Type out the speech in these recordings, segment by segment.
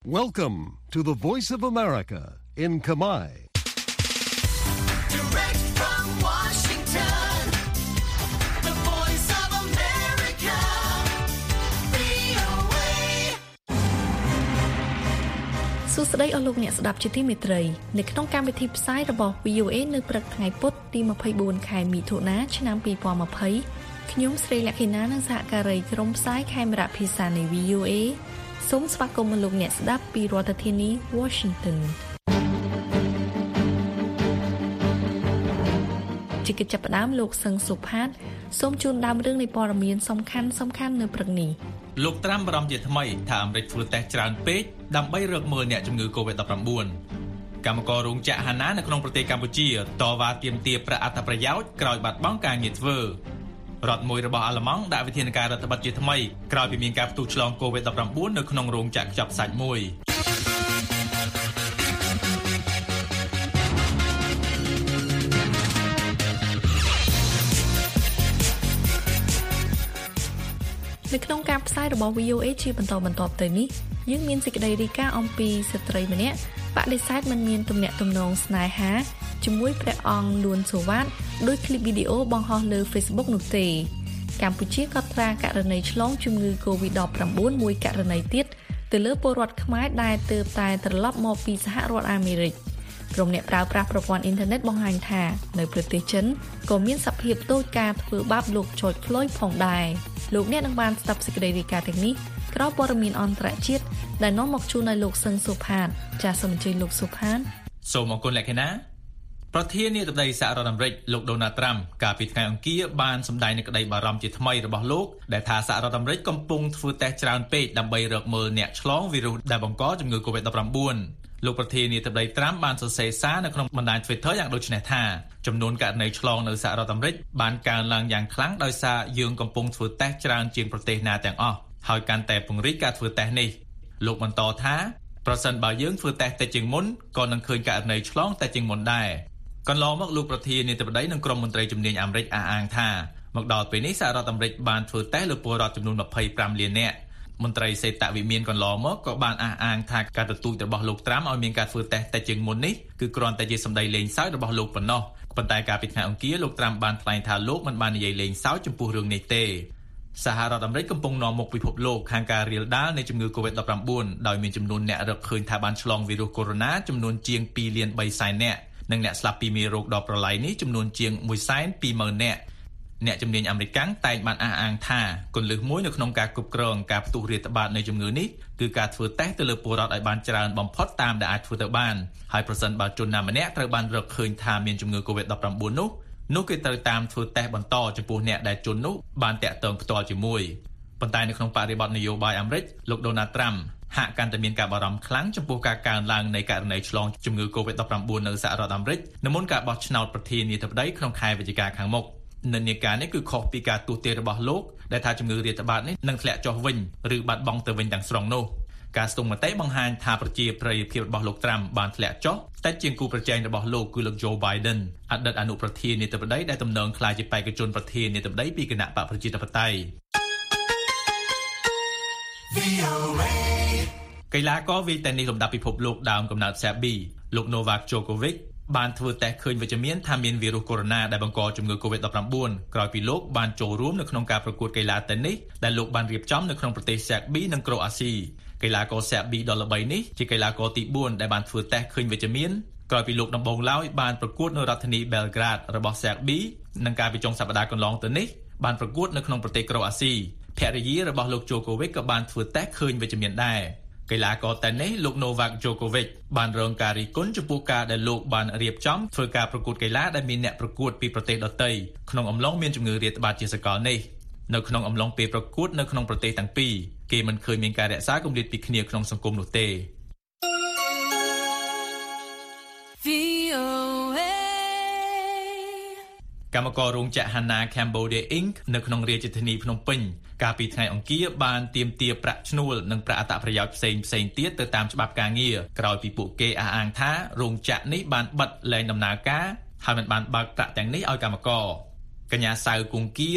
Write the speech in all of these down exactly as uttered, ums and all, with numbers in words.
Welcome to the Voice of America in Khmer. Direct from Washington, the Voice of America, វី អូ เอសួស្តីអស់លោកអ្នកស្ដាប់ជាទីមេត្រីនៅក្នុងកម្មវិធីផ្សាយរបស់ វី អូ เอ នៅព្រឹកថ្ងៃពុធទីម្ភៃបួនខែមិថុនាឆ្នាំពីរពាន់ម្ភៃខ្ញុំស្រីលក្ខិណានិងសហការីក្រុមផ្សាយខេមរៈភាសានៃ វី អូ เอ សូមស្វាគមន៍លោកអ្នកស្ដាប់ពីរដ្ឋធានី Washington ជាកិច្ចចាប់ផ្ដើមលោកសឹងសុផាតសូមជូនដើមរឿងនៃព័ត៌មានសំខាន់សំខាន់នៅព្រឹកនេះលោកត្រាំបារម្ភជាថ្មីថាអាមេរិកធ្វើតេស្តច្រើនពេកដើម្បីរកមើលអ្នកជំងឺ កូវីដ -ដប់ប្រាំបួន កម្មកររោងចក្រហាណានៅក្នុងប្រទេសកម្ពុជាតវ៉ាទាមទារប្រាក់អត្ថប្រយោជន៍ក្រោយបាត់បង់ការងារធ្វើរដ្ឋមួយរបស់អាល្លឺម៉ង់ដាក់វិធានការរដ្ឋបတ်ជាថ្មីក្រោយពីមានការផ្ទុះឆ្លង កូវីដ -ដប់ប្រាំបួន នៅក្នុងរោងចក្រខ្ចប់សាច់មួយនៅក្នុងការផ្សាយរបស់ វី អូ เอ ជាបន្តបន្ទាប់ទៅនេះយើងមានសេចក្តីរាយការណ៍អំពីស្ត្រីម្នាក់បដិសេធមិនមានទំនាក់ទំនងស្នេហាជាមួយព្រះអង្គលួនសូវ៉ាតដោយคลิปវីដេអូបង្ហោះលើ Facebook នោះទេកម្ពុជាក៏ត្រាករណីឆ្លងជំងឺ កូវីដ -ដប់ប្រាំបួន មួយករណីទៀតទៅលើពលរដ្ឋខ្មែរដែលទើបតែត្រឡប់មកពីសហរដ្ឋអាមេរិកក្រុមអ្នកប្រើប្រាស់ប្រព័ន្ធអ៊ីនធឺណិតបង្ហាញថានៅប្រទេសចិនក៏មានសភាពដូចការធ្វើបាបលោក George Floyd ផងដែរលោកអ្នកនឹងបានស្ដាប់សេចក្តីរាយការណ៍ទាំងនេះក្រោយព័ត៌មានអន្តរជាតិដែលនាំមកជូនដោយលោកសឹងសុផាតចាសសូមអញ្ជើញលោកសុផាតសូមអរគុណលក្ខិណាប្រធានាធិបតីសហរដ្ឋអាមេរិកលោក Donald Trump កាលពីថ្ងៃអង្គារបានសម្ដែងនូវក្តីបារម្ភជាថ្មីរបស់លោកដែលថាសហរដ្ឋអាមេរិកកំពុងធ្វើតេស្តច្រើនពេកដើម្បីរកមើលអ្នកឆ្លងវីរុសដែលបង្កជំងឺ កូវីដ -ដប់ប្រាំបួន លោកប្រធានាធិបតី Trump បានសរសេរសារនៅក្នុងបណ្ដាញ Twitter យ៉ាងដូចនេះថាចំនួនករណីឆ្លងនៅសហរដ្ឋអាមេរិកបានកើនឡើងយ៉ាងខ្លាំងដោយសារយើងកំពុងធ្វើតេស្តច្រើនជាងប្រទេសណាទាំងអស់ហើយកាន់តែពង្រីកការធ្វើតេស្តនេះលោកបន្តថាប្រសិនបើយើងធ្វើតេស្តតិចជាងមុនក៏នឹងឃើញករណីឆ្លងតិចជាងមុនដែរកន្លងមកលោកប្រធានាធិបតីនិងក្រុមមន្ត្រីជំនាញអាមេរិកអះអាងថាមកដល់ពេលនេះសហរដ្ឋអាមេរិកបានធ្វើតេស្តលើពលរដ្ឋចំនួនម្ភៃប្រាំលាននាក់មន្ត្រីសេដ្ឋវិមានកន្លងមកក៏បានអះអាងថាការទទូចរបស់លោកត្រាំឲ្យមានការធ្វើតេស្តតិចជាងមុននេះគឺគ្រាន់តែជាសម្ដីលេងសើចរបស់លោកប៉ុណ្ណោះប៉ុន្តែកាលពីថ្ងៃអង្គារលោកត្រាំបានថ្លែងថាលោកមិនបាននិយាយលេងសើចចំពោះរឿងនេះទេសហរដ្ឋអាមេរិកកំពុងនាំមុខពិភពលោកខាងការរាលដាលនៃជំងឺ កូវីដ -ដប់ប្រាំបួន ដោយមានចំនួនអ្នករកឃើញថាបានឆ្លងវីរុសកូវីដ -ចំនួនជាងពីរលានបីសែននាក់និងអ្នកស្លាប់ពីមេរោគដ៏ប្រឡាយនេះចំនួនជាងមួយសែនពីរម៉ឺននាក់អ្នកជំនាញអាមេរិកតែងបានអះអាងថាគន្លឹះមួយនៅក្នុងការគ្រប់គ្រងការផ្ទុះរាតត្បាតនៃជំងឺនេះគឺការធ្វើតេស្តទៅលើពលរដ្ឋឲ្យបានច្រើនបំផុតតាមដែលអាចធ្វើទៅបានហើយប្រសិនបើជនណាម្នាក់ត្រូវបានរកឃើញថាមានជំងឺ កូវីដ -ដប់ប្រាំបួន នោះនោះគេត្រូវតាមធ្វើតេស្តបន្តចំពោះអ្នកដែលជននោះបានតាក់ទងផ្ទាល់ជាមួយប៉ុន្តែនៅក្នុងបរិបទនយោបាយអាមេរិកលោក Donald Trump ហាក់កាន់តែមានការបារម្ភខ្លាំងចំពោះការកើនឡើងនៃករណីឆ្លងជំងឺ កូវីដ -ដប់ប្រាំបួន នៅសហរដ្ឋអាមេរិកនៅមុនការបោះឆ្នោតប្រធានាធិបតីក្នុងខែវិច្ឆិកាខាងមុខនិន្នាការនេះគឺខុសពីការទូទាត់របស់លោកដែលថាជំងឺរាតត្បាតនេះនឹងធ្លាក់ចុះវិញឬបាត់បង់ទៅវិញទាំងស្រុងនោះការស្ទង់មតិបង្ហាញថាប្រជាប្រិយភាពរបស់លោកត្រាំបានធ្លាក់ចុះតែជាងគូប្រជែងរបស់លោកគឺលោក Joe Biden អតីតអនុប្រធានាធិបតីដែលទំនងក្លាយជាបេក្ខជនប្រធានាធិបតីពីគណៈបកប្រជាធិបតេយ្យវី អូ เอកីឡាករវាយតេនីសលំដាប់ពិភពលោកដើមកំណើតសេប៊ីលោក Novak Djokovic បានធ្វើតេស្តឃើញវិជ្ជមានថាមានវីរុសកូវីដ -ដែលបង្កជំងឺ កូវីដ -ដប់ប្រាំបួន ក្រោយពីលោកបានចូលរួមនៅក្នុងការប្រកួតកីឡាតេនីសដែលលោកបានរៀបចំនៅក្នុងប្រទេសសេប៊ីនិងក្រូអាស៊ីកីឡាករសេប៊ីដ៏ល្បីនេះជាកីឡាករទីបួនដែលបានធ្វើតេស្តឃើញវិជ្ជមានក្រោយពីលោកដំបូងឡើយបានប្រកួតនៅរដ្ឋធានី Belgrade របស់សេប៊ីនិងកាលពីចុងសប្តាហ៍កន្លងទៅនេះបានប្រកួតនៅក្នុងប្រទេសក្រូអាស៊ីភរិយារបស់លោក Djokovic ក៏បានធ្វើតេស្តឃើញវិជ្ជមានដែរកីឡាករតេនីសលោក Novak Djokovic បានរងការរិះគន់ចំពោះការដែលលោកបានរៀបចំធ្វើការប្រកួតកីឡាដែលមានអ្នកប្រកួតពីប្រទេសដទៃក្នុងអំឡុងមានជំងឺរាតត្បាតជាសកលនេះនៅក្នុងអំឡុងពេលប្រកួតនៅក្នុងប្រទេសទាំងពីរគេមិនឃើញមានការរក្សាគម្លាតពីគ្នាក្នុងសង្គមនោះទេវី អូ เอកម្មកររោងចក្រ Hana Cambodia Incorporated នៅក្នុងរាជធានីភ្នំពេញកាលពីថ្ងៃអង្គារបានទាមទារប្រាក់ឈ្នួលនិងប្រាក់អត្ថប្រយោជន៍ផ្សេងផ្សេងទៀតទៅតាមច្បាប់ការងារក្រោយពីពួកគេអះអាងថារោងចក្រនេះបានបិទលែងដំណើរការហើយមិនបានបើកប្រាក់ទាំងនេះឲ្យកម្មករកញ្ញាសៅគង្គគា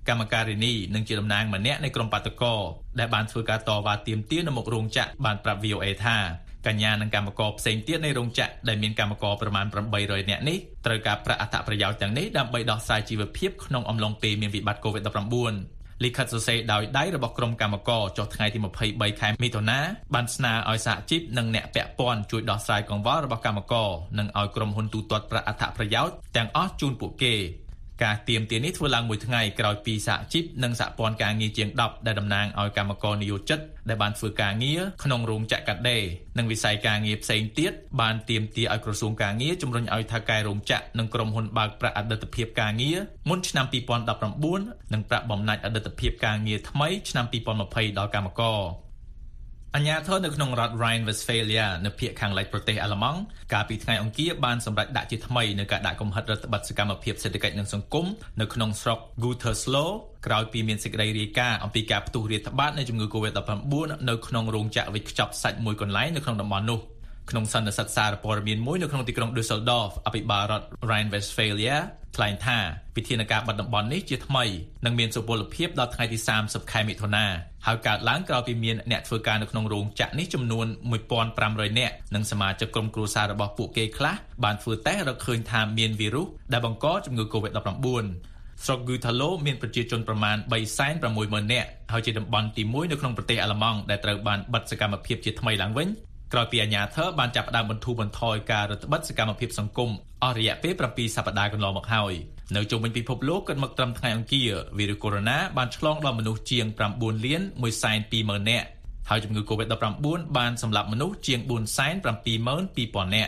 កម្មការិនីនិងជាតំណាងម្នាក់នៃក្រុមបាតុករដែលបានធ្វើការតវ៉ាទាមទារនៅមុខរោងចក្របានប្រាប់ វី អូ เอ ថាកញ្ញានិងកម្មករផ្សេងទៀតនៃរោងចក្រដែលមានកម្មករប្រមាណeight hundredនាក់នេះត្រូវការប្រាក់អត្ថប្រយោជន៍ទាំងនេះដើម្បីដោះស្រាយជីវភាពក្នុងអំឡុងពេលមានវិបត្តិ កូវីដ nineteen លិខិតសរសេរដោយដៃរបស់ក្រុមកម្មករចុះថ្ងៃទីtwenty-threeខែមិថុនាបានស្នើឲ្យសហជីពនិងអ្នកពាក់ព័ន្ធជួយដោះស្រាយកង្វល់របស់កម្មករនិងឲ្យក្រុមហ៊ុនទូទាត់ប្រាក់អត្ថប្រយោជន៍ទាំងអស់ជូនពួកគេការទាមទារនេះធ្វើឡើងមួយថ្ងៃក្រោយពីសហជីពនិងសហព័ន្ធការងារជាងtenដែលតំណាងឲ្យកម្មករនិយោជិតដែលបានធ្វើការងារក្នុងរោងចក្រកាត់ដេរនិងវិស័យការងារផ្សេងទៀតបានទាមទារឲ្យក្រសួងការងារជំរុញឲ្យថៅកែរោងចក្រនិងក្រុមហ៊ុនបើកប្រាក់អតីតភាពការងារមុនឆ្នាំtwenty nineteenនិងប្រាក់បំណាច់អតីតភាពការងារថ្មីឆ្នាំtwenty twentyដល់កម្មករអាជ្ញាធរនៅក្នុងរដ្ឋ Rhine-Westphalia នៅភាគខាងលិចប្រទេសអាល្លឺម៉ង់កាលពីថ្ងៃអង្គារបានសម្រេចដាក់ជាថ្មីនៅការដាក់កំហិតរដ្ឋបတ်សកម្មភាពសេដ្ឋកិច្ចនិងសង្គមនៅក្នុងស្រុក Gütersloh ក្រោយពីមានសេចក្តីរាយការណ៍អំពីការផ្ទុះរាតត្បាតនៃជំងឺ កូវីដ nineteen នៅក្នុងរោងចក្រវេចខ្ចប់សាច់មួយកន្លែងនៅក្នុងតំបន់នោះក្នុងសន្និសីទសារព័ត៌មានមួយនៅក្នុងទីក្រុង Düsseldorf អភិបាលរដ្ឋ Rhine-Westphalia ថ្លែងថាវិធានការបិទតំបន់នេះជាថ្មីនិងមានសុពលភាពដល់ថ្ងៃទីthirtyខែមិថុនាហើយកើតឡើងក្រោយពីមានអ្នកធ្វើការនៅក្នុងរោងចក្រនេះចំនួនfifteen hundredនាក់និងសមាជិកក្រុមគ្រួសាររបស់ពួកគេខ្លះបានធ្វើតេស្តរកឃើញថាមានវីរុសដែលបង្កជំងឺ កូវីដ nineteen ស្រុក Gütersloh មានប្រជាជនប្រមាណthree hundred sixty thousandនាក់ហើយជាតំបន់ទីoneនៅក្នុងប្រទេសអាល្លឺម៉ង់ដែលត្រូវបានបិទសកម្មភាពជាថ្មីឡើងវិញក្រោយពីអាជ្ញាធរបានចាប់ផ្ដើមបន្ធូរបន្ថយការរដ្ឋបិទសកម្មភាពសង្គមអស់រយៈពេលsevenសប្តាហ៍កន្លងមកហើយនៅជុំវិញពិភពលោកគិតមកត្រឹមថ្ងៃអង្គារវីរុសកូវីដ -nineteen បានឆ្លងដល់មនុស្សជាងnineលានone hundred twoម៉ឺននាក់ហើយជំងឺ កូវីដ nineteen បានសម្លាប់មនុស្សជាងfour hundred seventy-two thousandនាក់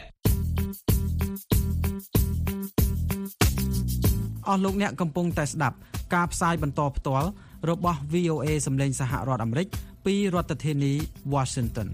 អស់លោកអ្នកកំពុងតែស្ដាប់ការផ្សាយបន្តផ្ទាល់របស់ វី អូ เอ សម្លេងសហរដ្ឋអាមេរិកពីរដ្ឋធានី Washington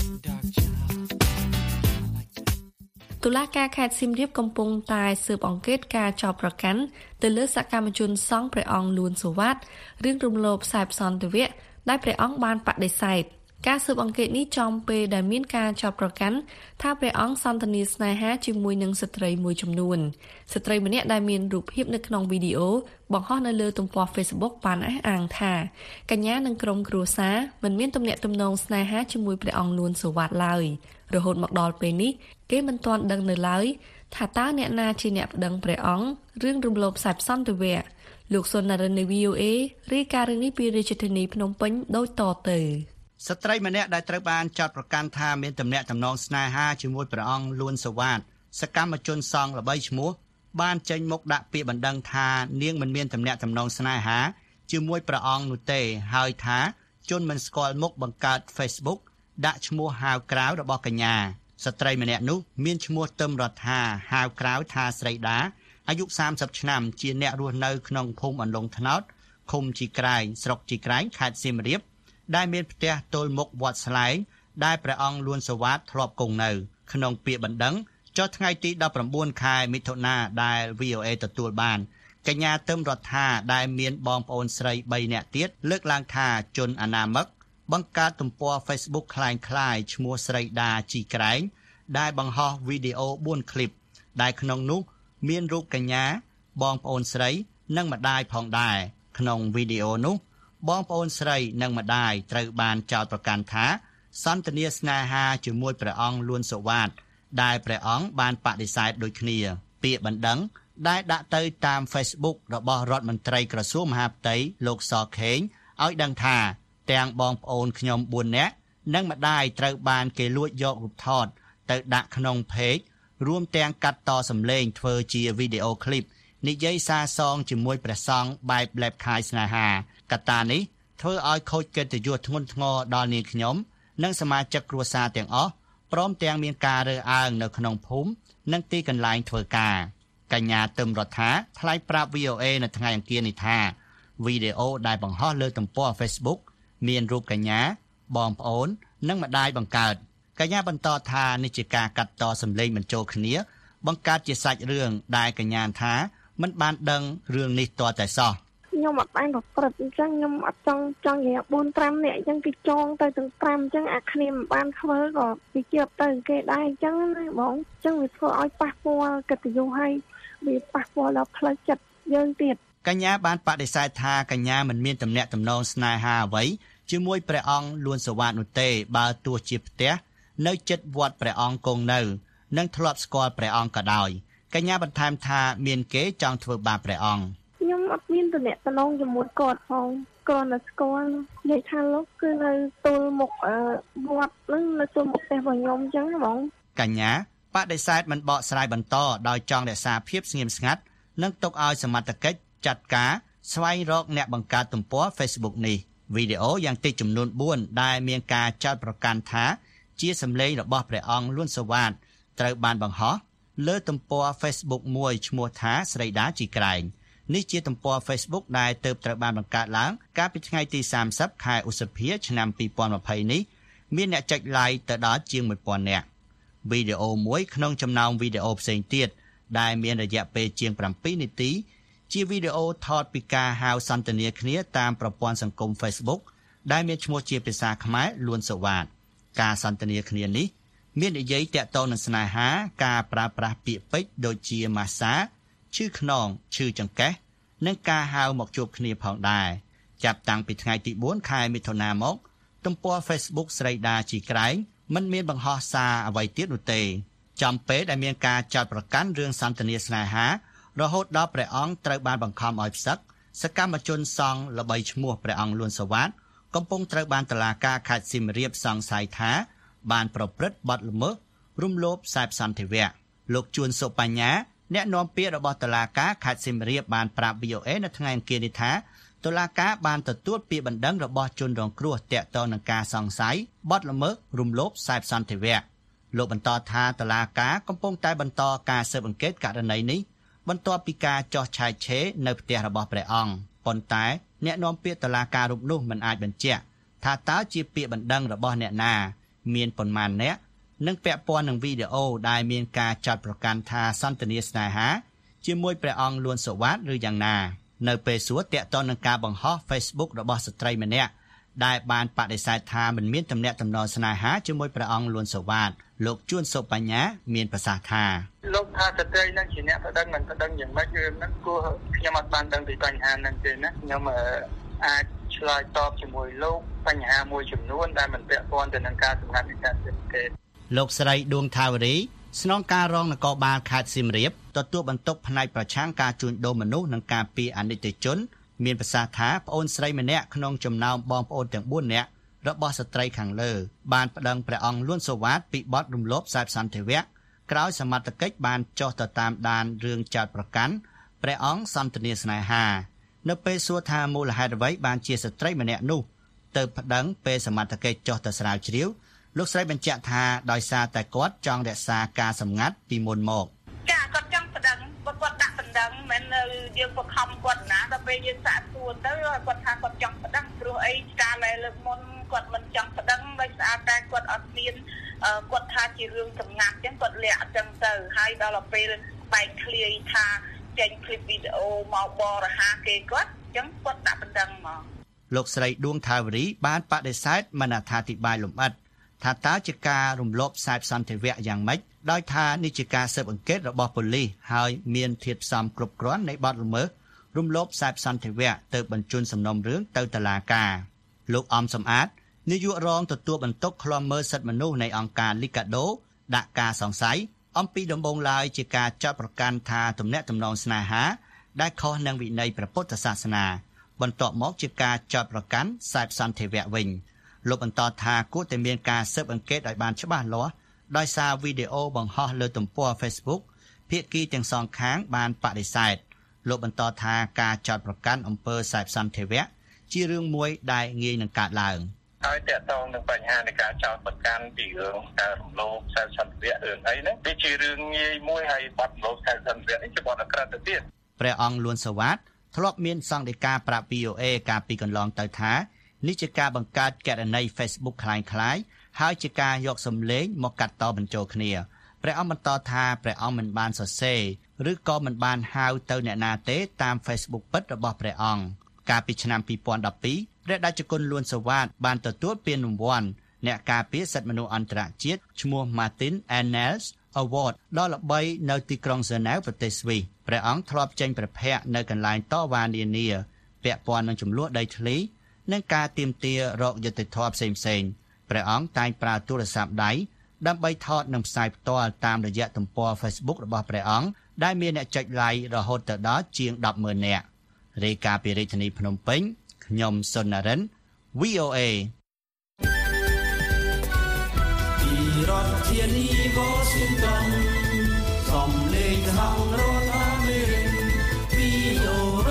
តុលាការខេត្តសៀមរាបកំពុងតែស៊ើបអង្កេតការចោទប្រកាន់ទៅលើសកម្មជនសង្ឃព្រះអង្គលួនសុវត្ថិរឿងរំលោភខ្សែសន្តិវៈដែលព្រះអង្គបានបដិសេធការស៊ើបអង្កេតនេះចំពេលដែលមានការចោទប្រកាន់ថាព្រះអង្គសន្ទនាស្នេហាជាមួយនឹងស្ត្រីមួយចំនួនស្ត្រីម្នាក់ដែលមានរូបភាពនៅក្នុងវីដេអូបង្ហោះនៅលើទំព័រ Facebook បានអះអាងថាកញ្ញានិងក្រុមគ្រួសារមិនមានទំនាក់ទំនងស្នេហាជាមួយព្រះអង្គលួនសុវត្ថិឡើយរហូតមកដល់ពេលនេះគេមិនទាន់ដឹងនៅឡើយថាតើអ្នកណាជាអ្នកប្តឹងព្រះអង្គរឿងរំលោភខ្សែសន្តិវៈលោកសុននរិននៃ វី អូ เอ រាយការណ៍រឿងនេះពីរាជធានីភ្នំពេញដូចតទៅស្ត្រីម្នាក់ដែលត្រូវបានចោទប្រកាន់ថាមានទំនាក់ទំនងស្នេហាជាមួយព្រះអង្គលួនសុវត្ថិសកម្មជនសង្ឃល្បីឈ្មោះបានចេញមុខដាក់ពាក្យបណ្ដឹងថានាងមិនមានទំនាក់ទំនងស្នេហាជាមួយព្រះអង្គនោះទេហើយថាជនមិនស្គាល់មុខបង្កើត Facebook ដាក់ឈ្មោះហៅក្រៅរបស់កញ្ញាស្ត្រីម្នាក់នោះមានឈ្មោះទឹមរដ្ឋាហៅក្រៅថាស្រីដាអាយុthirtyឆ្នាំជាអ្នករស់នៅក្នុងភូមិអន្លង់ថ្នោតឃុំជីក្រែងស្រុកជីក្រែងខេត្តសៀមរាបដែលមានផ្ទះទល់មុខវត្តស្លែងដែលព្រះអង្គលួនសុវត្ថិធ្លាប់គង់នៅក្នុងពាក្យបណ្ដឹងចុះថ្ងៃទីnineteenខែមិថុនាដែល វី អូ เอ ទទួលបានកញ្ញាទឹមរដ្ឋាដែលមានបងប្អូនស្រីthreeនាក់ទៀតលើកឡើងថាជនអនាមិកបង្កើតទំព័រ Facebook คล้ายៗឈ្មោះស្រីដាជីក្រែងដែលបង្ហោះវីដេអូfourคลิปដែលក្នុងនោះមានរូបកញ្ញាបងប្អូនស្រីនិងម្ដាយផងដែរក្នុងវីដេអូនោះបងប្អូនស្រីនិងម្ដាយត្រូវបានចោទប្រកាន់ថាសន្ទនាស្នេហាជាមួយព្រះអង្គលួនសុវត្ថិដែលព្រះអង្គបានបដិសេធដូចគ្នាពាក្យបណ្ដឹងដែលដាក់ទៅតាម Facebook របស់រដ្ឋមន្ត្រីក្រសួងមហាផ្ទៃលោកសខេងឲ្យដឹងថាទាំងបងប្អូនខ្ញុំfourនាក់និងម្ដាយត្រូវបានគេលួចយករូបថតទៅដាក់ក្នុង page រួមទាំងកាត់តសំឡេងធ្វើជាវីដេអូឃ្លីបនិយាយសារសងជាមួយព្រះសង្ឃបែបលែបខាយស្នេហាកត្តានេះធ្វើឲ្យខូចកិត្តិយសធ្ងន់ធ្ងរដល់នាងខ្ញុំនិងសមាជិកគ្រួសារទាំងអស់ព្រមទាំងមានការរើសអើងនៅក្នុងភូមិនិងទីកន្លែងធ្វើការកញ្ញាទឹមរដ្ឋាថ្លែងប្រាប់ វី អូ เอ នៅថ្ងៃអង្គារនេះថាវីដេអូដែលបង្ហោះលើទំព័រ Facebook មានរូបកញ្ញាបងប្អូននិងម្ដាយបង្កើតកញ្ញាបន្តថានេះជាការកាត់តសម្លេងបញ្ចូលគ្នាបង្កើតជាសាច់រឿងដែលកញ្ញាថាមិនបានដឹងរឿងនេះតតែសោះខ្ញុំអត់បានប្រព្រឹត្តអញ្ចឹងខ្ញុំអត់ចង់ចង់និយាយfour fiveនាក់អញ្ចឹងគេចងទៅទាំងfiveអញ្ចឹងអាគ្នាមិនបានធ្វើក៏វាជាប់ទៅគេដែរអញ្ចឹងណាបងអញ្ចឹងវាធ្វើឲ្យប៉ះពាល់កិត្តិយសហើយវាប៉ះពាល់ដល់ផ្លូវចិត្តយើងទៀតកញ្ញាបានបដិសេធថាកញ្ញាមិនមានទំនាក់ទំនងស្នេហាអ្វីជាមួយព្រះអង្គលួនសវ៉ាតនោះទេបើទោះជាផ្ទះនៅជិតវត្តព្រះអង្គគង់នៅនិងធ្លាប់ស្គាល់ព្រះអង្គក៏ដោយកញ្ញាបន្ថែមថាមានគេចង់ធ្វើបាបព្រះអង្គខ្ញុំអត់មានទំនាក់ទំនងជាមួយគាត់ផងគ្រាន់តែស្គាល់និយាយថាលោកគឺនៅទល់មុខវត្តនឹងនៅទល់មុខផ្ទះរបស់ខ្ញុំអញ្ចឹងហ្មងកញ្ញាបដិសេធមិនបកស្រាយបន្តដោយចង់រក្សាភាពស្ងៀមស្ងាត់និងទុកឲ្យសមត្ថកិច្ចចាត់ការស្វែងរកអ្នកបង្កើតទំព័រ Facebook នេះវីដេអូយ៉ាងតិចចំនួនបួនដែលមានការចោទប្រកាន់ថាជាសម្លេងរបស់ព្រះអង្គលួនសវ៉ាតត្រូវបានបង្ហោះលើទំព័រ Facebook មួយឈ្មោះថាស្រីដាជីក្រែងនេះជាទំព័រ Facebook ដែលទើបត្រូវបានបង្កើតឡើងកាលពីថ្ងៃទីសាមសិបខែឧសភាឆ្នាំពីរពាន់ម្ភៃនេះមានអ្នកចុច like ទៅដល់ជាងមួយពាន់នាក់វីដេអូមួយក្នុងចំណោមវីដេអូផ្សេងទៀតដែលមានរយៈពេលជាងប្រាំពីរនាទីជាវីដេអូថតពីការហៅសន្ទនាគ្នាតាមប្រព័ន្ធសង្គម Facebook ដែលមានឈ្មោះជាភាសាខ្មែរលួនសវ៉ាតការសន្ទនាគ្នានេះមាននិយាយតាក់ទងនឹងស្នេហាការប្រើប្រាស់ពាក្យពេចន៍ដូចជាម៉ាសាឈឺខ្នងឈឺចង្កេះនិងការហៅមកជួបគ្នាផងដែរចាប់តាំងពីថ្ងៃទីបួនខែមិថុនាមកទំព័រ Facebook ស្រីដាជីក្រែងមិនមានបង្ហោះសារអ្វីទៀតនោះទេចំពេលដែលមានការចោទប្រកាន់រឿងសន្ទនាស្នេហារហូតដល់ព្រះអង្គត្រូវបានបង្ខំឲ្យផ្សឹកសកម្មជនសង្ឃល្បីឈ្មោះព្រះអង្គលួនសវ៉ាតកំពុងត្រូវបានតុលាការខេត្តសៀមរាបសង្ស័យថាបានប្រព្រឹត្តបទល្មើសរំលោភសេពសន្តិវៈលោកជួនសុបញ្ញាអ្នកនាំពាក្យរបស់តុលាការខេត្តសៀមរាបបានប្រាប់ វី អូ អេ នៅថ្ងៃអង្គារនេះថាតុលាការបានទទួលពាក្យបណ្ដឹងរបស់ជនរងគ្រោះទាក់ទងនឹងការសង្ស័យបទល្មើសរំលោភសេពសន្តិវៈលោកបន្តថាតុលាការកំពុងតែបន្តការស៊ើបអង្កេតករណីនេះបន្ទាប់ពីការចោះឆាយឆេរនៅផ្ទះរបស់ព្រះអង្គប៉ុន្តែអ្នកនាំពាក្យតុលាការរូបនោះមិនអាចបញ្ជាក់ថាតើជាពាក្យបណ្ដឹងរបស់អ្នកណាមានប៉ុន្មានអ្នកនិងពាក់ព័ន្ធនឹងវីដេអូដែលមានការចោទប្រកាន់ថាសន្ទនាស្នេហាជាមួយព្រះអង្គលួនសវ៉ាតឬយ៉ាងណានៅពេលសួរតាក់ទងនឹងការបង្ហោះ Facebook របស់ស្ត្រីម្នាក់ដែលបានបដិសេធថាមិនមានទំនាក់ទំនងស្នេហាជាមួយព្រះអង្គលួនសវ៉ាតលោកជួនសុបញ្ញាមានប្រសាសន៍ថាលោកថាស្ត្រីនឹងជាអ្នកប្តឹងមិនប្តឹងយ៉ាងម៉េចរឿងហ្នឹងគួរខ្ញុំអត់បានដឹងពីបញ្ហាហ្នឹងទេណាខ្ញុំអាចឆ្លើយតបជាមួយលោកបញ្ហាមួយចំនួនដែលមិនពាក់ព័ន្ធទៅនឹងការសម្ងាត់នៃការស៊ើបអង្កេតលោកស្រីដួងថាវរីស្នងការរងនគរបាលខេត្តសៀមរាបទទួលបន្ទុកផ្នែកប្រឆាំងការជួញដូរមនុស្សនិងការពារអនិច្ចជនមានប្រសាសន៍ថាប្អូនស្រីម្នាក់ក្នុងចំណោមបងប្អូនទាំងបួននាក់របស់ស្ត្រីខាងលើបានប្តឹងព្រះអង្គលួនសវ៉ាតពីបទរំលោភសេពសន្តិវៈក្រោយសមត្ថកិច្ចបានចុះទៅតាមដានរឿងចោទប្រកាន់ព្រះអង្គសន្ទនាស្នេហានៅពេលសួរថាមូលហេតុអ្វីបានជាស្ត្រីម្នាក់នោះទៅប្តឹងពេលសមត្ថកិច្ចចុះទៅស្រាវជ្រាវលោកស្រីបញ្ជាក់ថាដោយសារតែគាត់ចង់រក្សាការសម្ងាត់ពីមុនមកចាគាត់ចង់ប្តឹងគាត់ដាក់បណ្ដឹងមិនយើងបង្ខំគាត់ណាដល់ពេលយើងសាកសួរទៅគាត់ថាគាត់ចង់ប្តឹងព្រោះអីកាលលើកមុនគាត់មិនចង់ប្តឹងដោយសារតែគាត់អត់មានគាត់ថាជារឿងសម្ងាត់អញ្ចឹងគាត់លាក់អញ្ចឹងទៅហើយដល់ពេលបែកឃ្លាយថាចេញคลิปវីដេអូមកបរិហាគេគាត់អញ្ចឹងគាត់ដាក់បណ្ដឹងមកលោកស្រីដួងថាវរីបានបដិសេធមិនអត្ថាធិប្បាយលម្អិតថាតើជាការរំលោភសេពសន្តិវៈយ៉ាងម៉េចដោយថានេះជាការស៊ើបអង្កេតរបស់ប៉ូលីសហើយមានធាតុផ្សំគ្រប់គ្រាន់នៃបទល្មើសរំលោភសេពសន្តិវៈទៅបញ្ជូនសំណុំរឿងទៅតុលាការលោកអំសំអាតនាយករងទទួលបន្ទុកឃ្លាំមើលសិទ្ធិមនុស្សនៃអង្គការ Liga do ដាក់ការសង្ស័យអំពីដំបូងឡើយជាការចោទប្រកាន់ថាទំនាក់ទំនងស្នេហាដែលខុសនឹងវិន័យព្រះពុទ្ធសាសនាបន្ទាប់មកជាការចោទប្រកាន់សេពសន្តិវៈវិញលោកបន្តថាគួរតែមានការស៊ើបអង្កេតឲ្យបានច្បាស់លាស់ដោយសារវីដេអូបង្ហោះលើទំព័រ Facebook ភាគីទាំងសងខាងបានបដិសេធលោកបន្តថាការចោទប្រកាន់អំពើសេពសន្តិវៈជារឿងមួយដែលងាយនឹងកើតឡើងហើយតើតើនឹងបញ្ហានៃការចោទប្រកាន់ពីរឿងការរំលោភសេពសន្តិវៈរឿងអីហ្នឹងវាជារឿងងាយមួយហើយបទរំលោភសេពសន្តិវៈនេះជាបទអក្រិតទៅទៀតព្រះអង្គលួនសវ៉ាតធ្លាប់មានសង្កេតការប្រាប់ វី អូ អេ កាលពីកន្លងទៅថានេះជាការបង្កើតគណនី Facebook คล้ายៗហើយជាការយកសម្លេងមកកាត់តបញ្ចូលគ្នាព្រះអង្គបន្តថាព្រះអង្គមិនបានសរសេរឬក៏មិនបានហៅទៅអ្នកណាទេតាម Facebook ពិតរបស់ព្រះអង្គកាលពីឆ្នាំពីរពាន់ដប់ពីរព្រះតេជគុណលួនសវ៉ាតបានទទួលពានរង្វាន់អ្នកការពារសិទ្ធិមនុស្សអន្តរជាតិឈ្មោះ Martin Ennals Award ដ៏ល្បីនៅទីក្រុងហ្សឺណែវប្រទេសស្វីសព្រះអង្គធ្លាប់ចេញប្រភពនៅកន្លែងតវ៉ានានាពាក់ព័ន្ធនឹងចំនួនដីធ្លីនិងការទាមទាររកយុត្តិធម៌ផ្សេងៗព្រះអង្គតែងប្រើទូរស័ព្ទដៃដើម្បីថតនិងផ្សាយផ្ទាល់តាមរយៈទំព័រ Facebook របស់ព្រះអង្គដែលមានអ្នកចុច like រហូតដល់ជាង ដប់ម៉ឺន នាក់រាយការណ៍ពីរាជធានីភ្នំពេញខ្ញុំសុននរិន វី អូ เอពីរដ្ឋធានី Washington សំឡេងហៅរដ្ឋអាមេរិក វី អូ เอ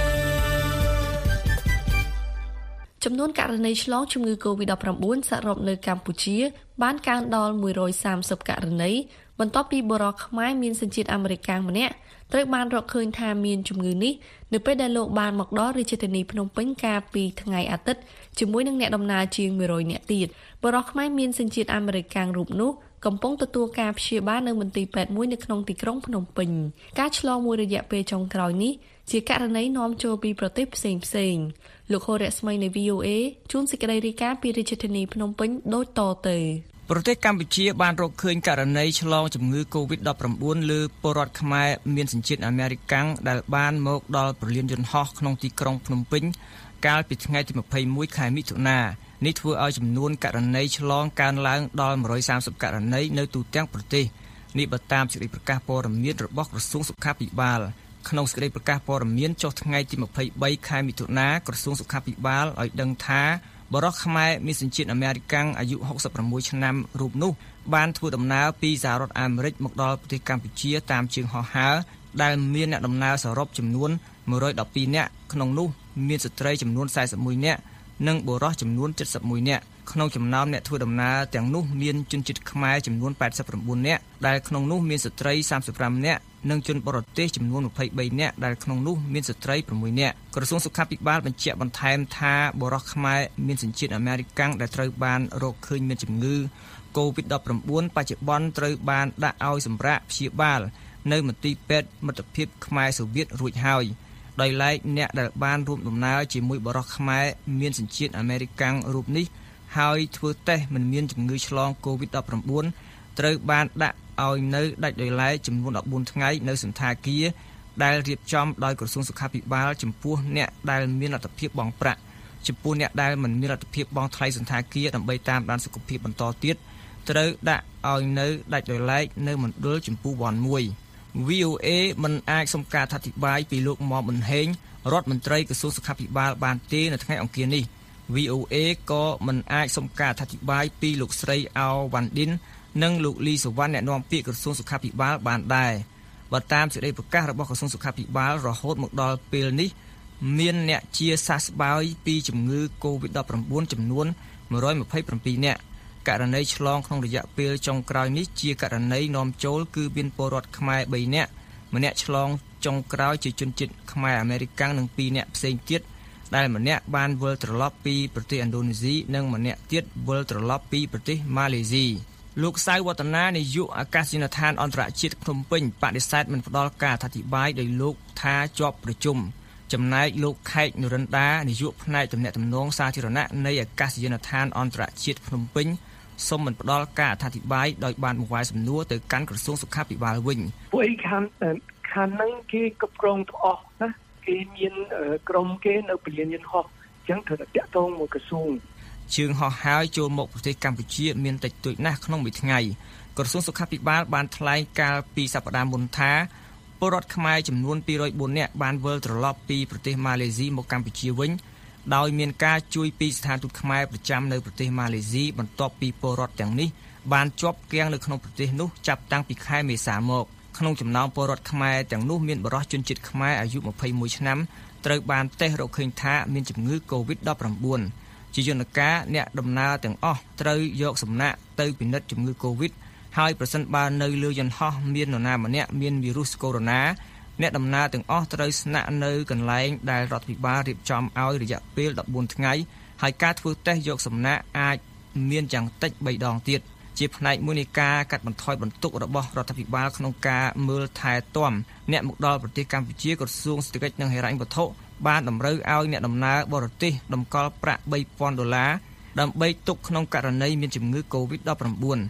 ចំនួនករណីឆ្លងជំងឺ កូវីដ ដប់ប្រាំបួន សរុបនៅកម្ពុជាបានកើនដល់មួយរយសាមសិបករណីបន្ទាប់ពីបុរសខ្មែរមានសញ្ជាតិអាមេរិកម្នាក់ត្រូវបានរកឃើញថាមានជំងឺនេះនៅពេលដែលលោកបានមកដល់រាជធានីភ្នំពេញកាលពីថ្ងៃអាទិត្យជាមួយនឹងអ្នកដំណើរជាងមួយរយនាក់ទៀតបុរសខ្មែរមានសញ្ជាតិអាមេរិករូបនោះកំពុងទទួលការព្យាបាលនៅមន្ទីរពេទ្យមួយនៅក្នុងទីក្រុងភ្នំពេញការឆ្លងមួយរយៈពេលចុងក្រោយនេះជាករណីនាំចូលពីប្រទេសផ្សេងផ្សេងលោកហូរ៉ាស្មីនៃ វី អូ เอ ជួនសេចក្តីរាយការណ៍ពីរាជធានីភ្នំពេញដូចតទៅប្រទេសកម្ពុជាបានរកឃើញករណីឆ្លងជំងឺ កូវីដ ដប់ប្រាំបួន លើពលរដ្ឋខ្មែរមានសញ្ជាតិអាមេរិកដែលបានមកដល់ព្រលានយន្តហោះក្នុងទីក្រុងភ្នំពេញកាលពីថ្ងៃទីម្ភៃមួយខែមិថុនានេះធ្វើឲ្យចំនួនករណីឆ្លងកើនឡើងដល់មួយរយសាមសិបករណីនៅទូទាំងប្រទេសនេះបើតាមសេចក្តីប្រកាសព័ត៌មានរបស់ក្រសួងសុខាភិបាលក្នុងសេចក្តីប្រកាសព័ត៌មានចុះថ្ងៃទីម្ភៃបីខែមិថុនាក្រសួងសុខាភិបាលឲ្យដឹងថាបរិសុទ្ធខ្មែរមានសញ្ជាតិអាមេរិកអាយុហុកសិបប្រាំមួយឆ្នាំរូបនោះបានធ្វើដំណើរពីសហរដ្ឋអាមេរិកមកដល់ប្រទេសកម្ពុជាតាមជើងហោះហើរដែលមានអ្នកដំណើរសរុបចំនួនមួយរយដប់ពីរនាក់ក្នុងនោះមានស្ត្រីចំនួនសែសិបមួយនាក់និងបុរសចំនួន칠십មួយនាក់ក្នុងចំណោមអ្នកធ្វើដំណើរទាំងនោះមានជនជាតិខ្មែរចំនួនแปดสิบเก้าនាក់ដែលក្នុងនោះមានស្ត្រីសាមសិបប្រាំនាក់និងជនបរទេសចំនួនยี่สิบสามនាក់ដែលក្នុងនោះមានស្ត្រីหกនាក់ក្រសួងសុខាភិបាលបញ្ជាក់បន្ថែមថាបុរសខ្មែរមានសញ្ជាតិអាមេរិកដែលត្រូវបានរកឃើញមានជំងឺ កូវីដ ដប់ប្រាំបួន បច្ចុប្បន្នត្រូវបានដាក់ឲ្យសម្រាកព្យាបាលនៅមន្ទីរពេទ្យមិត្តភាពខ្មែរសូវៀតរួចហើយដោយឡែកអ្នកដែលបានរួមដំណើរជាមួយបុរសខ្មែរមានសញ្ជាតិអាមេរិករូបនេះហើយធ្វើតេស្តមិនមានជំងឺឆ្លងកូវីដ ដប់ប្រាំបួន ត្រូវបានដាក់ឲ្យនៅដាច់ដោយឡែកចំនួនដប់បួនថ្ងៃនៅសន្តាគារដែលរៀបចំដោយក្រសួងសុខាភិបាលចំពោះអ្នកដែលមានលទ្ធភាពបង់ប្រាក់ចំពោះអ្នកដែលមិនមានលទ្ធភាពបង់ថ្លៃសន្តាគារដើម្បីតាមដានសុខភាពបន្តទៀតត្រូវដាក់ឲ្យនៅដាច់ដោយឡែកនៅមណ្ឌលចំពោះវ៉ាន់មួយ វី អូ เอ មិនអាចសុំការអធិប្បាយពីលោកមុំប៊ុនហេងរដ្ឋមន្ត្រីក្រសួងសុខាភិបាលបានទេនៅថ្ងៃអង្គារនេះ វី អូ เอ ក៏មិនអាចសុំការអធិប្បាយពីលោកស្រីអោវ៉ាន់ឌិននិងលោកលីសវណ្ណអ្នកនាំពាក្យក្រសួងសុខាភិបាលបានដែរបើតាមសេចក្តីប្រកាសរបស់ក្រសួងសុខាភិបាលរហូតមកដល់ពេលនេះមានអ្នកជាសះស្បើយពីជំងឺ កូវីដ ដប់ប្រាំបួន ចំនួនមួយរយម្ភៃប្រាំពីរនាក់ករណីឆ្លងក្នុងរយៈពេលចុងក្រោយនេះជាករណីនាំចូលគឺមានពលរដ្ឋខ្មែរបីនាក់ម្នាក់ឆ្លងចុងក្រោយជាជនជាតិខ្មែរអាមេរិកនិងពីរនាក់ផ្សេងទៀតដែលម្នាក់បានវិលត្រឡប់ពីប្រទេសឥណ្ឌូនេស៊ីនិងម្នាក់ទៀតវិលត្រឡប់ពីប្រទេសម៉ាឡេស៊ីលោកសៅវឌ្ឍនានាយកអាកាសយានដ្ឋានអន្តរជាតិភ្នំពេញបដិសេធមិនផ្ដល់ការអធិប្បាយដោយលោកថាជាប់ប្រជុំចំណែកលោកខេកនរិន្ដានាយកផ្នែកទំនាក់ទំនងសាធារណៈនៃអាកាសយានដ្ឋានអន្តរជាតិភ្នំពេញសូមមិនផ្ដល់ការអធិប្បាយដោយបានបង្វែរសំណួរទៅកាន់ក្រសួងសុខាភិបាលវិញពួកឯខាងខាងហ្នឹងគេគ្រប់គ្រងទាំងអស់ណាគេមានក្រុមគេនៅពលានយន្តហោះអញ្ចឹងត្រូវតែតាក់ទងមួយក្រសួងជើងហោះហើរចូលមកប្រទេសកម្ពុជាមានតិចតួចណាស់ក្នុងមួយថ្ងៃក្រសួងសុខាភិបាលបានថ្លែងកាលពីសប្តាហ៍មុនថាពលរដ្ឋខ្មែរចំនួនពីរយបួននាក់បានវិលត្រឡប់ពីប្រទេសម៉ាឡេស៊ីមកកម្ពុជាវិញដោយមានការជួយពីស្ថានទូតខ្មែរប្រចាំនៅប្រទេសម៉ាឡេស៊ីបន្ទាប់ពីពលរដ្ឋទាំងនេះបានជាប់គាំងនៅក្នុងប្រទេសនោះចាប់តាំងពីខែមេសាមកក្នុងចំណោមពលរដ្ឋខ្មែរទាំងនោះមានបរិសុទ្ធជនជាតិខ្មែរអាយុម្ភៃមួយឆ្នាំត្រូវបានតេស្តរកឃើញថាមានជំងឺ កូវីដ ដប់ប្រាំបួន ជាយន្តការអ្នកដំណើរទាំងអស់ត្រូវយកសំណាក់ទៅពិនិត្យជំងឺកូវីដហើយប្រសិនបើនៅលើយន្តហោះមាននរណាម្នាក់មានវីរុសកូវីដ អ្នកដំណើរទាំងអស់ត្រូវស្នាក់នៅកន្លែងដែលរដ្ឋាភិបាលរៀបចំឲ្យរយៈពេលដប់បួនថ្ងៃហើយការធ្វើតេស្តយកសំណាក់អាចមានយ៉ាងតិចបីដងទៀតជាផ្នែកមួយនៃការកាត់បន្ថយបន្ទុករបស់រដ្ឋាភិបាលក្នុងការមើលថែទាំអ្នកមកដល់ប្រទេសកម្ពុជាក្រសួងសេដ្ឋកិច្ចនិងហិរញ្ញវត្ថុបានតម្រូវឲ្យអ្នកដំណើរបរទេសតម្កល់ប្រាក់បីពាន់ដុល្លារដើម្បីទុកក្នុងករណីមានជំងឺ កូវីដ ដប់ប្រាំបួន ព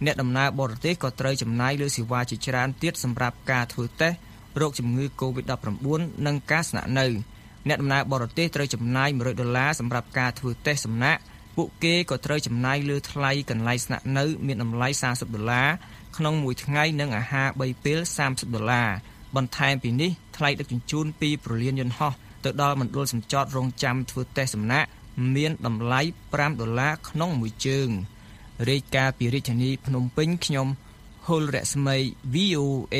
អ្នកដំណើរបរទេសក៏ត្រូវចំណាយលើសេវាជាច្រើនទៀតសម្រាប់ការធ្វើតេស្តរោគជំងឺ កូវីដ ដប់ប្រាំបួន និងការស្នាក់នៅអ្នកដំណើរបរទេសត្រូវចំណាយមួយរយដុល្លារសម្រាប់ការធ្វើតេស្តសំណាក់ពួកគេក៏ត្រូវចំណាយលើថ្លៃកន្លែងស្នាក់នៅមានតម្លៃសាសិបដុល្លារក្នុងមួយថ្ងៃនិងអាហារបីពេលសាមសិបដុល្លារបន្ថែមពីនេះថ្លៃដឹកជញ្ជូនពីព្រលានយន្តហោះទៅដល់មណ្ឌលសម្ចតរងចាំធ្វើតេស្តសំណាក់មានតម្លៃប្រាំដុល្លារក្នុងមួយជើងរាយការណ៍ពីរាជធានីភ្នំពេញខ្ញុំហុលរស្មី វី អូ เอ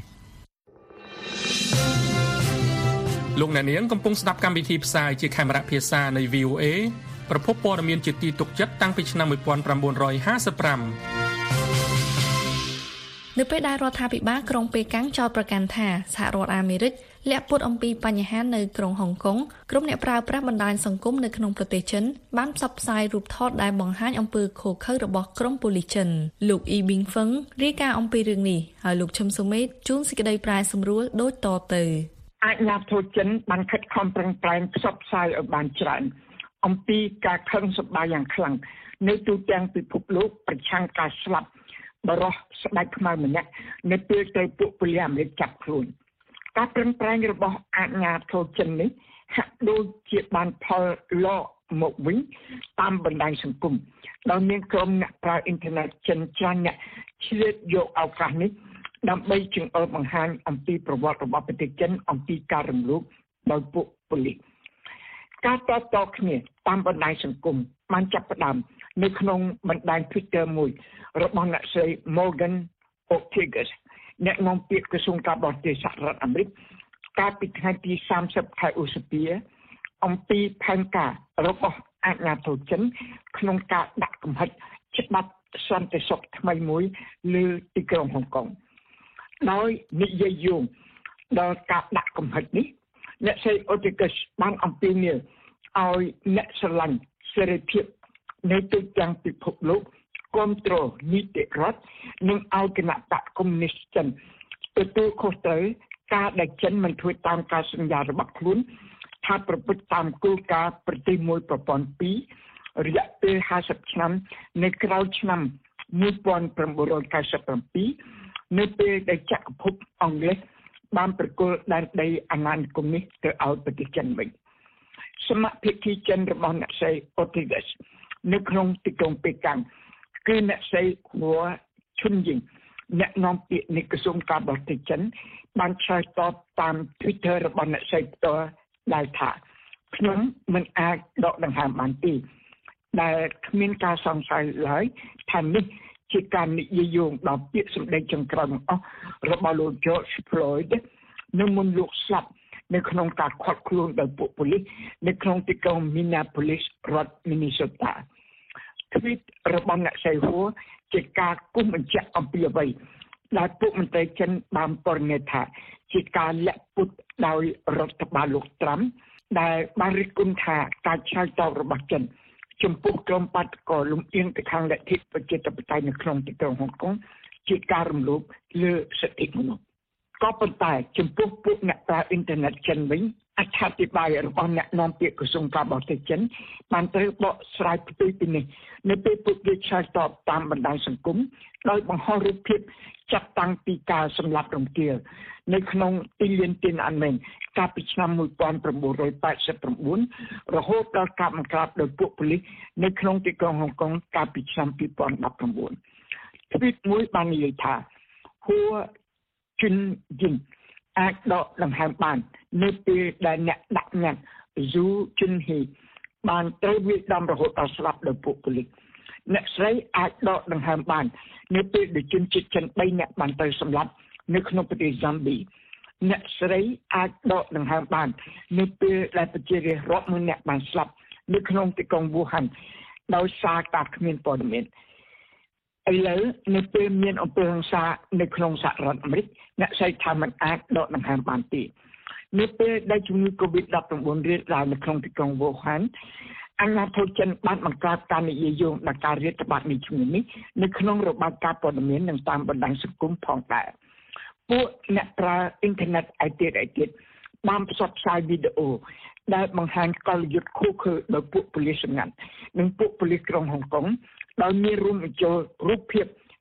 លោកអ្នកនាងកំពុងស្ដាប់កម្មវិធីផ្សាយជាខេមរៈភាសានៃ វី អូ เอ ប្រភពព័ត៌មានជាទីទុកចិត្តតាំងពីឆ្នាំnineteen fifty-five នៅពេលដែលរដ្ឋាភិបាលក្រុងប៉េកាំងចោទប្រកាន់ថាសហរដ្ឋអាមេរិកលាក់ពុតអំពីបញ្ហានៅក្រុងហុងកុងក្រុមអ្នកប្រើប្រាស់បណ្ដាញសង្គមនៅក្នុងប្រទេសចិនបានផ្សព្វផ្សាយរូបថតដែលបង្ហាញអំពើឃោរឃៅរបស់ក្រុមប៉ូលីសចិនលោកអ៊ីប៊ីងហ្វឹងរាយការណ៍អំពីរឿងនេះហើយលោកឈឹមសុមេតជួនសេចក្តីប្រែសម្រួលដូចតទៅអាជ្ញាធរចិនបានខិតខំប្រឹងប្រែងផ្សព្វផ្សាយឲ្យបានច្រើនអំពីការខឹងសម្បាយ៉ាងខ្លាំងនៅទូទាំងពិភពលោកប្រឆាំងការស្លាប់បរិសុទ្ធស្ដេចខ្មៅម្នាក់នៅពេលទៅពួកប៉ូលីសអាមេរិកចាប់ខ្លួនការប្រឹងប្រែងរបស់អាជ្ញាធរចិននេះហាក់ដូចជាបានផលល្អមកវិញតាមបណ្ដាញសង្គមដោយមានក្រុមអ្នកប្រើអ៊ីនធឺណិតចិនច្រើនអ្នកឆ្លៀតយកឱកាសនេះដើម្បីចង្អុលបង្ហាញអំពីប្រវត្តិរបស់ប្រទេសចិនអំពីការរំលោភដោយពួកប៉ូលីសការតបតគ្នាតាមបណ្ដាញសង្គមបានចាប់ផ្ដើមនៅក្នុងបណ្ដាញ Twitter មួយរបស់អ្នកស្រី Morgan Ortagus អ្នកនាំពាក្យក្រសួងការបរទេសសហរដ្ឋអាមេរិកកាលពីថ្ងៃទីthirtyខែឧសភាអំពីផែនការរបស់អាជ្ញាធរចិនក្នុងការដាក់កំហិតច្បាប់សន្តិសុខថ្មីមួយលើទីក្រុងហុងកុងដោយនិយាយយោងដល់ការដាក់កំហិតនេះអ្នកស្រី Ortagus បានអំពាវនាវឲ្យអ្នកស្រឡាញ់សេរីភាពនៅទូទាំងពិភពលោកគ្រប់គ្រងនីតិរដ្ឋនិងឲ្យគណៈបកកុម្មុយនីសចិនទទួលខុសត្រូវការដែលចិនមិនធ្វើតាមការសន្យារបស់ខ្លួនថាប្រព្រឹត្តតាមគោលការណ៍ប្រទេសមួយប្រព័ន្ធពីររយៈពេលfiftyឆ្នាំនៅក្រៅឆ្នាំnineteen ninety-sevenនៅពេលដែលចក្រភពអង់គ្លេសបានប្រគល់ដែនដីអាណានិគមនេះទៅឲ្យប្រទេសចិនវិញសមាភិកចិនរបស់អ្នកស្រី Ortagus នៅក្នុងទីក្រុងប៉េកាំងគឺអ្នកស្រីហួរឈុនយីងអ្នកនាំពាក្យនៃក្រសួងការបរទេសចិនបានឆ្លើយតបតាម Twitter របស់អ្នកស្រីផ្ទាល់ដែលថាខ្ញុំមិនអាចដកដង្ហើមបានទេដែលគ្មានការសង្ស័យឡើយថានេះជាការនិយាយយោងដល់ពាក្យសម្ដីចុងក្រោយរបស់របស់លោក George Floyd នៅមុនលោកស្លាប់នៅក្នុងការឃាត់ខ្លួនដោយពួកប៉ូលីសនៅក្នុងទីក្រុង Minneapolis រដ្ឋ Minnesota tweet របស់អ្នកស្រីហួរជាការគូសបញ្ជាក់អំពីអ្វីដែលពួកមន្ត្រីចិនបានបរិញ្ញាថាជាការលាក់ពុតដោយរដ្ឋបាលលោកត្រាំដែលបានរិះគន់ថាការឆ្លើយតបរបស់ចិនចំពោះក្រុមបាតកោលំអៀងទៅខាងលទ្ធិប្រជាធិបតេយ្យនៅក្នុងទីក្រុងហុងកុងជាការរំលោភលើសិទ្ធិមនុស្សក៏ប៉ុន្តែចំពោះពួកអ្នកប្រើអ៊ីនធឺណិតចិនវិញអត្ថាធិប្បាយរបស់អ្នកនាំពាក្យក្រសួងការបរទេសចិនបានត្រូវបកស្រាយផ្ទុយពីនេះនៅពេលពួកគេឆ្លើយតបតាមបណ្ដាញសង្គមដោយបង្ហោះរូបភាពចាប់តាំងពីការសម្លាប់រង្គាលនៅក្នុងទីលានទៀនអានមែនកាលពីឆ្នាំnineteen eighty-nineរហូតដល់ការបង្ក្រាបដោយពួកប៉ូលីសនៅក្នុងទីក្រុងហុងកុងកាលពីឆ្នាំtwenty nineteenទ្វីតមួយបាននិយាយថាហួរជិនយិនអាចដកដង្ហើមបាននៅពេលដែលអ្នកដាក់ញត្តិស៊ូជិនហ៊ីបានត្រូវវាយដំរហូតដល់ស្លាប់ដោយពួកប៉ូលីសអ្នកស្រីអាចដកដង្ហើមបាននៅពេលដែលជនជាតិចិនthreeនាក់បានទៅសម្លាប់នៅក្នុងប្រទេសហ្សាំប៊ីអ្នកស្រីអាចដកដង្ហើមបាននៅពេលដែលប្រជារាស្ត្ររាប់ម៉ឺននាក់បានស្លាប់នៅក្នុងទីក្រុងវូហានដោយសារការគ្មានព័ត៌មានឥឡូវនៅពេលមានអំពើហិង្សានៅក្នុងសហរដ្ឋអាមេរិកអ្នកស្រីថាមិនអាចដកដង្ហើមបានទេនៅពេលដែលជំងឺ COVID nineteen រាលដាលនៅក្នុងទីក្រុងវូហានអាជ្ញាធរចិនបានបង្កើតការនិយាយយោងដល់ការរាតត្បាតនៃជំងឺនេះនៅក្នុងរបាយការណ៍ព័ត៌មាននិងតាមបណ្ដាញសង្គមផងដែរពួកអ្នកប្រើអ៊ីនធឺណិតឯទៀតឯទៀតបានផ្សព្វផ្សាយវីដេអូដែលបង្ហាញកលយុទ្ធឃោរឃៅដោយពួកប៉ូលីសសម្ងាត់និងពួកប៉ូលីសក្រុងហុងកុងដោយមានរួមបញ្ចូលរូបភាព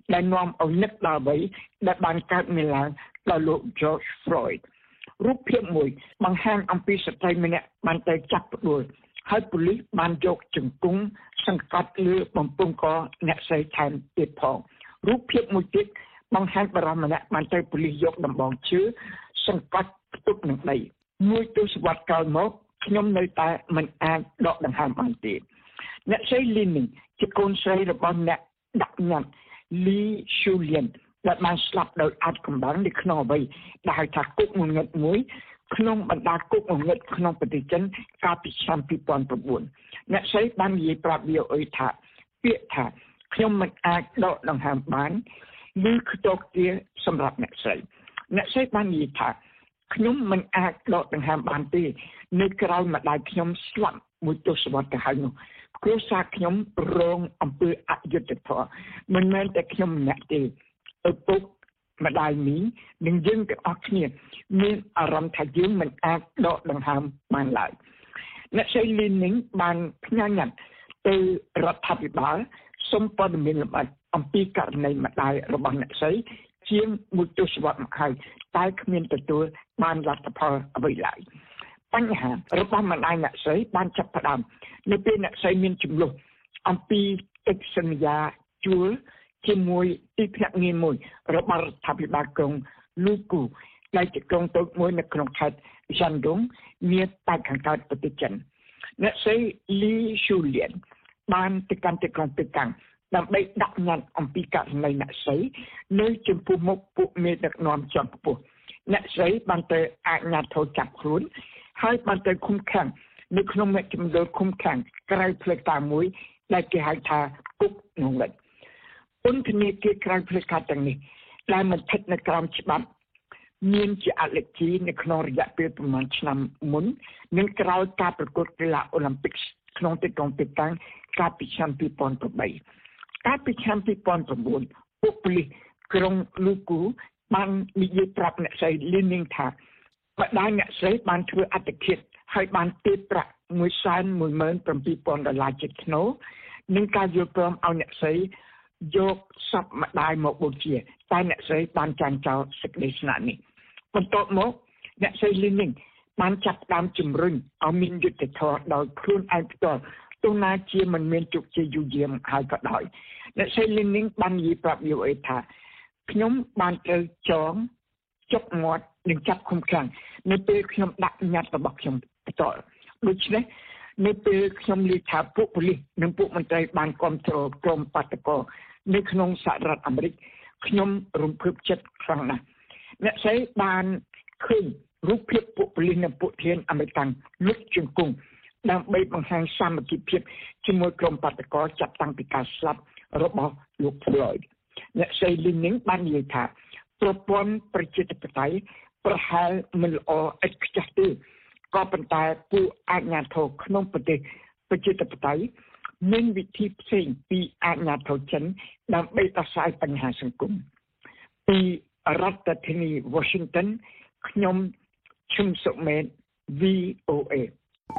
ដែលនាំឲ្យនឹកដល់អ្វីដែលបានកើតមានឡើងដល់លោក George Floyd រូបភាពមួយបង្ហាញអំពីស្ត្រីម្នាក់បានទៅចាប់ផ្ដួលហើយប៉ូលីសបានយកជង្គង់សង្កត់លើបំពង់កអ្នកស្រីថែមទៀតផងរូបភាពមួយទៀតបង្ហាញបរិសម្នាក់បានទៅប៉ូលីសយកដំបងឈើសង្កត់ផ្ទុកនឹងដីមួយទសវត្សរ៍ក្រោយមកខ្ញុំនៅតែមិនអាចដកដង្ហើមបានទេអ្នកស្រី Lining ជាកូនស្រីរបស់អ្នកដាក់ញត្តិ Lee Shulian ដែលបានស្លាប់ដោយអាថ៌កំបាំងនៅក្នុងអ្វីដែលហៅថាគុកងងឹតមួយក្នុងបណ្ដាគុកងងឹតក្នុងប្រទេសចិនកាលពីឆ្នាំពីរពាន់ប្រាំបួនអ្នកស្រីបាននិយាយប្រាប់ វី អូ អេ ថាពាក្យថាខ្ញុំមិនអាចដកដង្ហើមបានឬខ្ទោកទាសម្រាប់អ្នកស្រីអ្នកស្រីបាននិយាយថាខ្ញុំមិនអាចដកដង្ហើមបានទេនៅក្រៅម្ដាយខ្ញុំស្លាប់មួយទសវត្សរ៍ទៅហើយនោះគ្រួសារខ្ញុំរងអំពើអយុត្តិធម៌មិនមែនតែខ្ញុំម្នាក់ទេឪពុកម្ដាយមីងនិងយើងទាំងអស់គ្នាមានអារម្មណ៍ថាយើងមិនអាចដកដង្ហើមបានឡើយអ្នកស្រី Lining បានផ្ញើញត្តិទៅរដ្ឋាភិបាលសូមព័ត៌មានលម្អិតអំពីករណីម្ដាយរបស់អ្នកស្រីជាងមួយទសវត្សរ៍មកហើយតែគ្មានទទួលបានលទ្ធផលអ្វីឡើយបញ្ហារបស់ម្ដាយអ្នកស្រីបានចាប់ផ្ដើមនៅពេលអ្នកស្រីមានចំនួនអំពីកិច្ចសន្យាជួលជាមួយទីភ្នាក់ងារមួយរបស់រដ្ឋាភិបាលក្រុង Lugu ដែលជាក្រុងតូចមួយនៅក្នុងខេត្ត Shandong នាប៉ែកខាងកើតប្រទេសចិនអ្នកស្រី Lee Shulian បានទៅកាន់ទីក្រុងប៉េកាំងដើម្បីដាក់ញត្តិអំពីករណីអ្នកស្រីនៅចំពោះមុខពួកមេដឹកនាំជាន់ខ្ពស់អ្នកស្រីបានទៅអាជ្ញាធរចាប់ខ្លួនហើយបានទៅឃុំឃាំងនៅក្នុងមជ្ឈមណ្ឌលឃុំឃាំងក្រៅផ្លូវការមួយដែលគេហៅថាគុកងងឹតពន្ធនាគារក្រៅផ្លូវការទាំងនេះដែលមិនស្ថិតនៅក្រោមច្បាប់មានជាអលិជីនៅក្នុងរយៈពេលប្រមាណឆ្នាំមុននិងក្រោយការប្រកួតកីឡាអូឡ িম্প ិកក្នុងទីក្រុងប៉េកាំងកាលពីឆ្នាំពីរពាន់ប្រាំបីកាលពីឆ្នាំពីរពាន់ប្រាំបួនពួកប៉ូលីសក្រុង Lugu បាននិយាយប្រាប់អ្នកស្រី Lining ថាម្ដាយអ្នកស្រីបានធ្វើអត្តឃាតហើយបានទារប្រាក់មួយសែនមួយម៉ឺនប្រាំពីរពាន់ដុល្លារជាថ្នូរនិងការយល់ព្រមឲ្យអ្នកស្រីយកសពម្ដាយមកបូជាតែអ្នកស្រីបានចាញ់ចោលសេចក្តីស្នាក់នេះបន្ទាប់មកអ្នកស្រី Lining បានចាប់ផ្ដើមជំរុញឲ្យមានយុត្តិធម៌ដោយខ្លួនឯងផ្ទាល់ទោះណាជាមិនមានជោគជ័យយូរយាមហើយក៏ដោយអ្នកស្រី Lining បាននិយាយប្រាប់ វី អូ អេ ថាខ្ញុំបានត្រូវចងជប់មាត់និងចាប់ឃុំឃាំងនៅពេលខ្ញុំដាក់ញត្តិរបស់ខ្ញុំផ្ទាល់ដូច្នេះនៅពេលខ្ញុំនិយាយថាពួកប៉ូលីសនិងពួកមន្ត្រីបានគ្រប់គ្រងក្រុមបាតុករនៅក្នុងសហរដ្ឋអាមេរិកខ្ញុំរំភើបចិត្តខ្លាំងណាស់អ្នកស្រីបានឃើញរូបភាពពួកប៉ូលីសនិងពួកធានអាមេរិកលុតជង្គង់ដើម្បីបង្ហាញសាមគ្គីភាពជាមួយក្រុមបាតុករចាប់តាំងពីការស្លាប់របស់លោក Floyd អ្នកស្រី Lining បាននិយាយថាប្រព័ន្ធប្រជាធិបតេយ្យប្រហែលមិនល្អឥតខ្ចោះទេក៏ប៉ុន្តែពួកអាជ្ញាធរក្នុងប្រទេសប្រជាធិបតេយ្យមានវិធីផ្សេងពីអាជ្ញាធរចិនដើម្បីដោះស្រាយបញ្ហាសង្គមពីរដ្ឋធានី Washington ខ្ញុំឈឹមសុមេត វី អូ អេ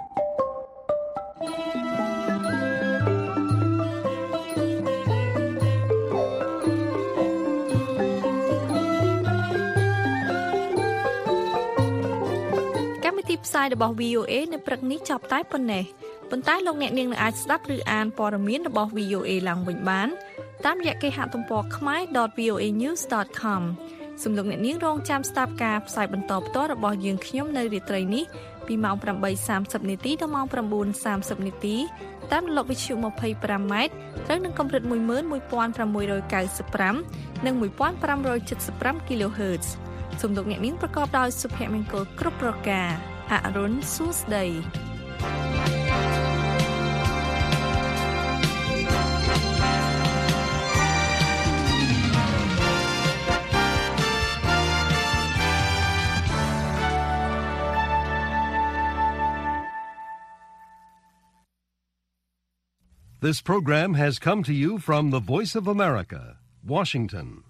ផ្សាយរបស់ វី អូ អេ នៅព្រឹកនេះចប់តែប៉ុណ្ណេះប៉ុន្តែលោកអ្នកនាងអាចស្ដាប់ឬអានព័ត៌មានរបស់ វី អូ អេ ឡើងវិញបានតាមរយៈគេហទំព័រ ខ្មែរ ដត វី អូ អេ ញូស ដត ខម សូមលោកអ្នកនាងរងចាំស្ដាប់ការផ្សាយបន្តផ្ទាល់របស់យើងខ្ញុំនៅរាត្រីនេះពីម៉ោង ប្រាំបីសាមសិប នាទីដល់ម៉ោង ប្រាំបួនសាមសិប នាទីតាមរលកវិទ្យុ ម្ភៃប្រាំម៉ែត្រត្រូវនឹងកម្រិត មួយម៉ឺនមួយពាន់ប្រាំមួយរយកៅសិបប្រាំ និង មួយពាន់ប្រាំរយចិតសិបប្រាំ គីឡូហឺត សូមលោកអ្នកនាងប្រកបដោយសុភមង្គលគ្រប់ប្រការអរុនសួស្ដី This program has come to you from the Voice of America, Washington.